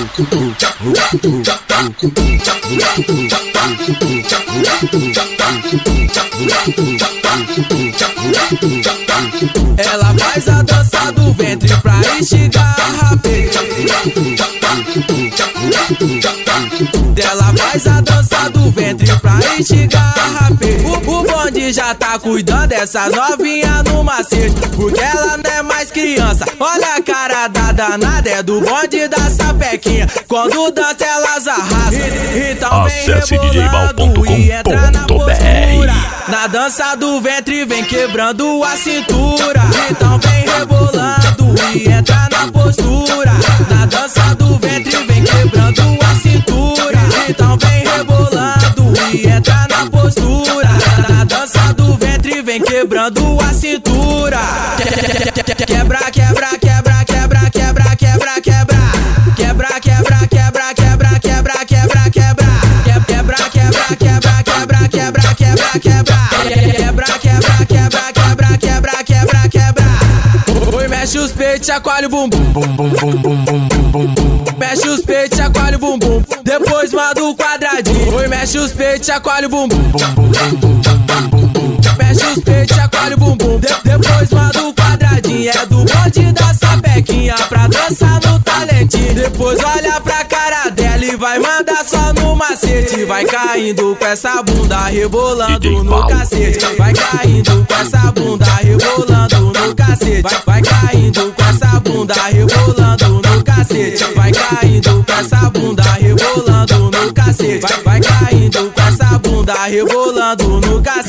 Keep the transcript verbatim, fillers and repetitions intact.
Ela faz a dança do ventre pra instigar a rapeta. Ela faz a dança do ventre pra instigar a rapeta. O, o bonde já tá cuidando dessas novinhas no macete, porque ela não é mais criança. Olha a cara da danada, é do bonde da sapequinha. Quando dança elas arrasam. Então vem rebolando e entra na postura. Na dança do ventre vem quebrando a cintura. Então vem rebolando e entra na postura. Na dança do ventre vem quebrando a cintura. Então vem rebolando e entra na postura. Na dança do ventre vem quebrando a cintura. Quebra, quebra, quebra, quebra, quebra, quebra, quebra. Quebra, quebra, quebra, quebra, quebra, quebra, quebra. Quebra, quebra, quebra, quebra, quebra, quebra, quebra. Quebra, quebra, quebra, quebra, quebra, quebra, quebra. Oi, mexe os peitos, chacoalha o bumbum. Mexe os peitos, chacoalha o bumbum. Depois manda o quadradinho. Oi, mexe os peitos, chacoalha o bumbum. Mexe os peitos, chacoalha o bumbum. De depois manda o quadradinho. É do bonde da sapequinha pra dançar no talentinho. Depois olha pra cara dela e vai mandar só no macete. Vai caindo com essa bunda rebolando no cacete. Vai caindo com essa bunda rebolando no cacete. Vai, vai caindo com essa bunda rebolando no cacete. Vai caindo com essa bunda rebolando no cacete. Vai, vai caindo com essa bunda rebolando no cacete.